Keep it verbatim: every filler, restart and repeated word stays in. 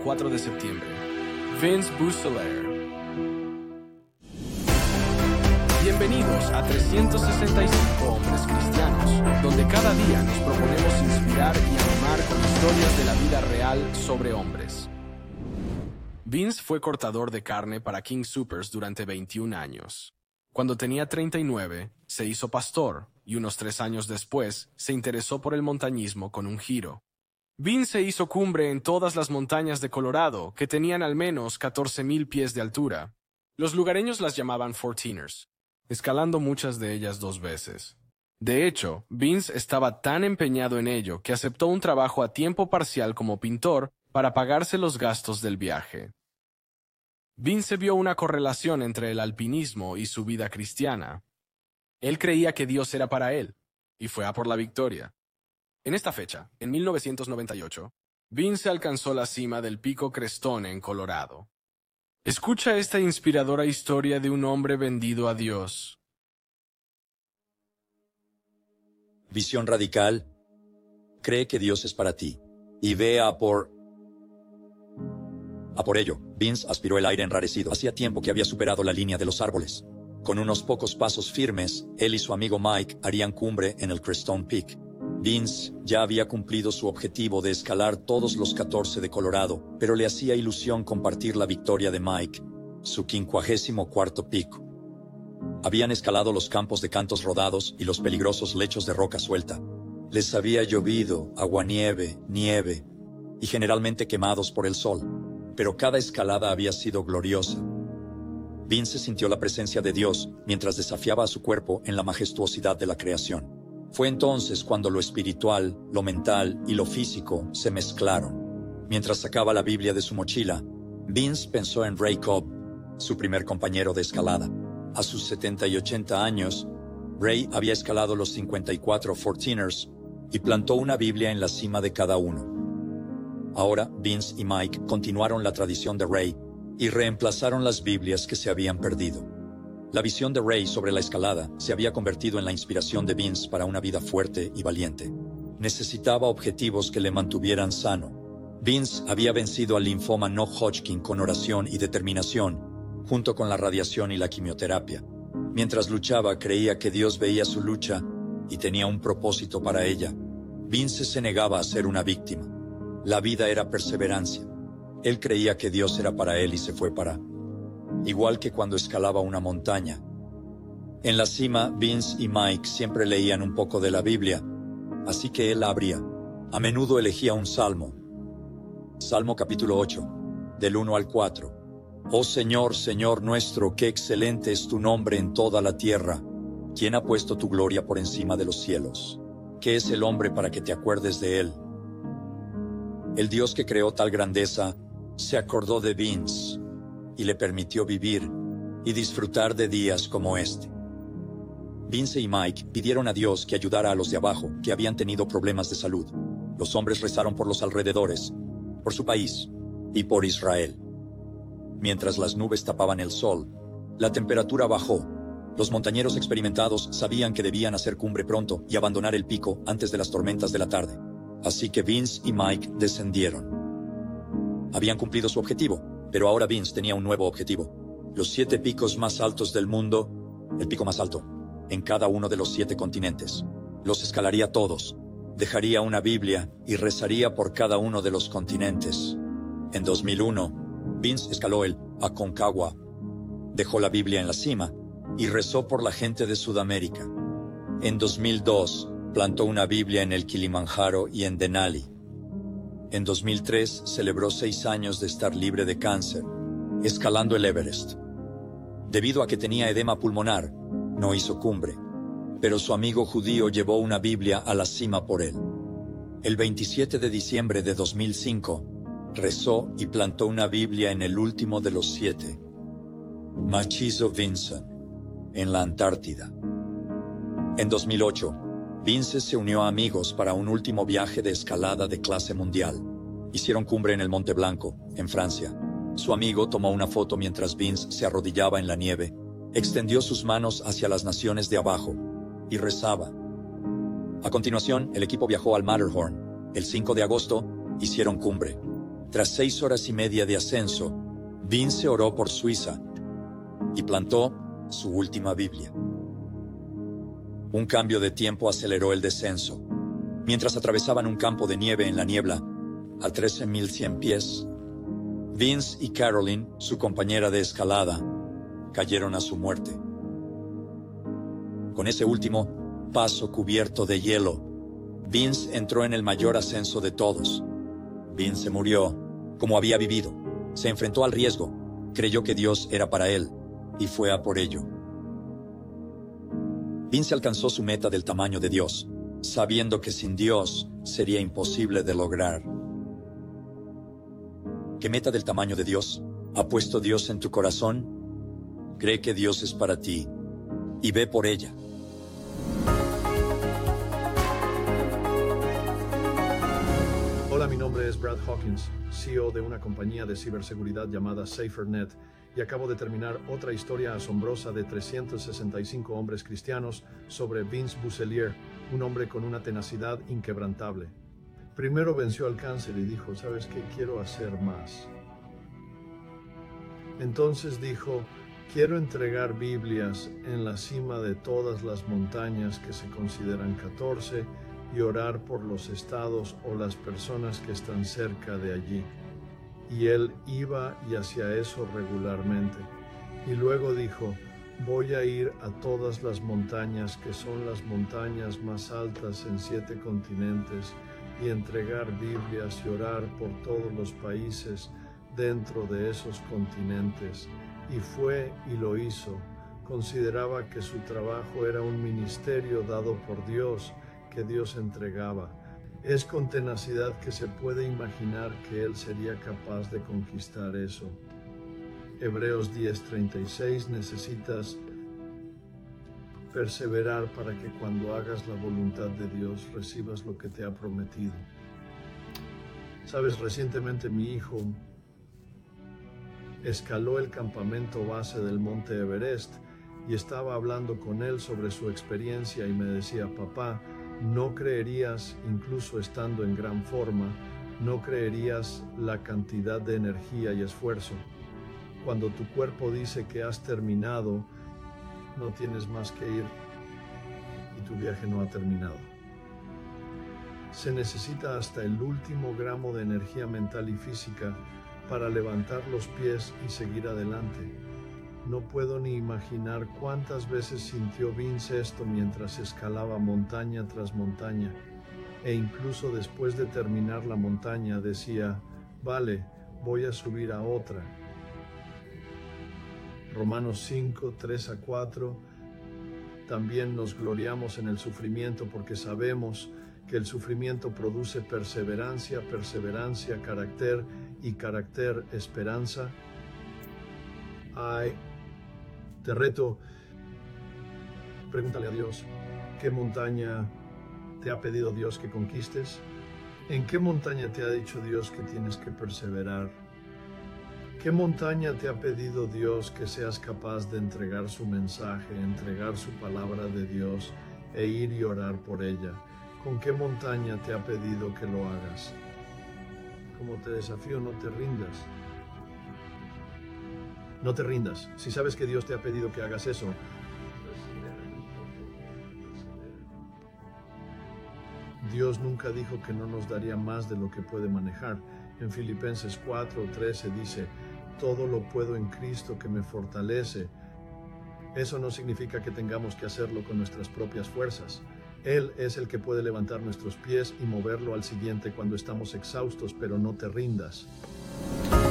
cuatro de septiembre. Vince Busselaar. Bienvenidos a trescientos sesenta y cinco Hombres Cristianos, donde cada día nos proponemos inspirar y animar con historias de la vida real sobre hombres. Vince fue cortador de carne para King Soopers durante veintiún años. Cuando tenía treinta y nueve, se hizo pastor y unos tres años después se interesó por el montañismo con un giro. Vince se hizo cumbre en todas las montañas de Colorado, que tenían al menos catorce mil pies de altura. Los lugareños las llamaban Fourteeners, escalando muchas de ellas dos veces. De hecho, Vince estaba tan empeñado en ello que aceptó un trabajo a tiempo parcial como pintor para pagarse los gastos del viaje. Vince vio una correlación entre el alpinismo y su vida cristiana. Él creía que Dios era para él, y fue a por la victoria. En esta fecha, en mil novecientos noventa y ocho, Vince alcanzó la cima del Pico Crestone en Colorado. Escucha esta inspiradora historia de un hombre vendido a Dios. Visión radical. Cree que Dios es para ti. Y ve a por... A por ello, Vince aspiró el aire enrarecido. Hacía tiempo que había superado la línea de los árboles. Con unos pocos pasos firmes, él y su amigo Mike harían cumbre en el Crestone Peak. Vince ya había cumplido su objetivo de escalar todos los catorce de Colorado, pero le hacía ilusión compartir la victoria de Mike, su quincuagésimo cuarto pico. Habían escalado los campos de cantos rodados y los peligrosos lechos de roca suelta. Les había llovido, aguanieve, nieve, y generalmente quemados por el sol, pero cada escalada había sido gloriosa. Vince sintió la presencia de Dios mientras desafiaba a su cuerpo en la majestuosidad de la creación. Fue entonces cuando lo espiritual, lo mental y lo físico se mezclaron. Mientras sacaba la Biblia de su mochila, Vince pensó en Ray Cobb, su primer compañero de escalada. A sus setenta y ochenta años, Ray había escalado los cincuenta y cuatro Fourteeners y plantó una Biblia en la cima de cada uno. Ahora, Vince y Mike continuaron la tradición de Ray y reemplazaron las Biblias que se habían perdido. La visión de Ray sobre la escalada se había convertido en la inspiración de Vince para una vida fuerte y valiente. Necesitaba objetivos que le mantuvieran sano. Vince había vencido al linfoma no Hodgkin con oración y determinación, junto con la radiación y la quimioterapia. Mientras luchaba, creía que Dios veía su lucha y tenía un propósito para ella. Vince se negaba a ser una víctima. La vida era perseverancia. Él creía que Dios era para él y se fue para... Igual que cuando escalaba una montaña. En la cima, Vince y Mike siempre leían un poco de la Biblia, así que él abría. A menudo elegía un salmo. Salmo capítulo ocho, del uno al cuatro. Oh Señor, Señor nuestro, qué excelente es tu nombre en toda la tierra. ¿Quién ha puesto tu gloria por encima de los cielos? ¿Qué es el hombre para que te acuerdes de él? El Dios que creó tal grandeza se acordó de Vince y le permitió vivir y disfrutar de días como este. Vince y Mike pidieron a Dios que ayudara a los de abajo, que habían tenido problemas de salud. Los hombres rezaron por los alrededores, por su país y por Israel. Mientras las nubes tapaban el sol, la temperatura bajó. Los montañeros experimentados sabían que debían hacer cumbre pronto y abandonar el pico antes de las tormentas de la tarde. Así que Vince y Mike descendieron. Habían cumplido su objetivo, pero ahora Vince tenía un nuevo objetivo. Los siete picos más altos del mundo, el pico más alto, en cada uno de los siete continentes. Los escalaría todos, dejaría una Biblia y rezaría por cada uno de los continentes. En dos mil uno, Vince escaló el Aconcagua, dejó la Biblia en la cima y rezó por la gente de Sudamérica. En dos mil dos, plantó una Biblia en el Kilimanjaro y en Denali. En dos mil tres celebró seis años de estar libre de cáncer, escalando el Everest. Debido a que tenía edema pulmonar, no hizo cumbre, pero su amigo judío llevó una Biblia a la cima por él. El veintisiete de diciembre de dos mil cinco, rezó y plantó una Biblia en el último de los siete, Machizo Vinson, en la Antártida. En dos mil ocho, Vince se unió a amigos para un último viaje de escalada de clase mundial. Hicieron cumbre en el Monte Blanco, en Francia. Su amigo tomó una foto mientras Vince se arrodillaba en la nieve, extendió sus manos hacia las naciones de abajo y rezaba. A continuación, el equipo viajó al Matterhorn. El cinco de agosto, hicieron cumbre. Tras seis horas y media de ascenso, Vince oró por Suiza y plantó su última Biblia. Un cambio de tiempo aceleró el descenso. Mientras atravesaban un campo de nieve en la niebla, a trece mil cien pies, Vince y Carolyn, su compañera de escalada, cayeron a su muerte. Con ese último paso cubierto de hielo, Vince entró en el mayor ascenso de todos. Vince murió como había vivido. Se enfrentó al riesgo, creyó que Dios era para él, y fue a por ello. Vince alcanzó su meta del tamaño de Dios, sabiendo que sin Dios sería imposible de lograr. ¿Qué meta del tamaño de Dios ha puesto Dios en tu corazón? Cree que Dios es para ti y ve por ella. Hola, mi nombre es Brad Hawkins, C E O de una compañía de ciberseguridad llamada SaferNet, y acabo de terminar otra historia asombrosa de trescientos sesenta y cinco hombres cristianos sobre Vince Bouselier, un hombre con una tenacidad inquebrantable. Primero venció al cáncer y dijo, ¿sabes qué? Quiero hacer más. Entonces dijo, quiero entregar Biblias en la cima de todas las montañas que se consideran catorce y orar por los estados o las personas que están cerca de allí. Y él iba y hacía eso regularmente. Y luego dijo, voy a ir a todas las montañas que son las montañas más altas en siete continentes y entregar Biblias y orar por todos los países dentro de esos continentes. Y fue y lo hizo. Consideraba que su trabajo era un ministerio dado por Dios, que Dios entregaba. Es con tenacidad que se puede imaginar que él sería capaz de conquistar eso. Hebreos diez treinta y seis, necesitas perseverar para que cuando hagas la voluntad de Dios recibas lo que te ha prometido. Sabes, recientemente mi hijo escaló el campamento base del monte Everest y estaba hablando con él sobre su experiencia y me decía, papá, no creerías, incluso estando en gran forma, no creerías la cantidad de energía y esfuerzo. Cuando tu cuerpo dice que has terminado, no tienes más que ir y tu viaje no ha terminado. Se necesita hasta el último gramo de energía mental y física para levantar los pies y seguir adelante. No puedo ni imaginar cuántas veces sintió Vince esto mientras escalaba montaña tras montaña, e incluso después de terminar la montaña decía, vale, voy a subir a otra. Romanos cinco, tres a cuatro, también nos gloriamos en el sufrimiento porque sabemos que el sufrimiento produce perseverancia, perseverancia, carácter y carácter, esperanza. Ay, te reto, pregúntale a Dios, ¿qué montaña te ha pedido Dios que conquistes? ¿En qué montaña te ha dicho Dios que tienes que perseverar? ¿Qué montaña te ha pedido Dios que seas capaz de entregar su mensaje, entregar su palabra de Dios e ir y orar por ella? ¿Con qué montaña te ha pedido que lo hagas? Como te desafío, no te rindas. No te rindas. Si sabes que Dios te ha pedido que hagas eso, Dios nunca dijo que no nos daría más de lo que puede manejar. En Filipenses cuatro trece dice, todo lo puedo en Cristo que me fortalece. Eso no significa que tengamos que hacerlo con nuestras propias fuerzas. Él es el que puede levantar nuestros pies y moverlo al siguiente cuando estamos exhaustos, pero no te rindas.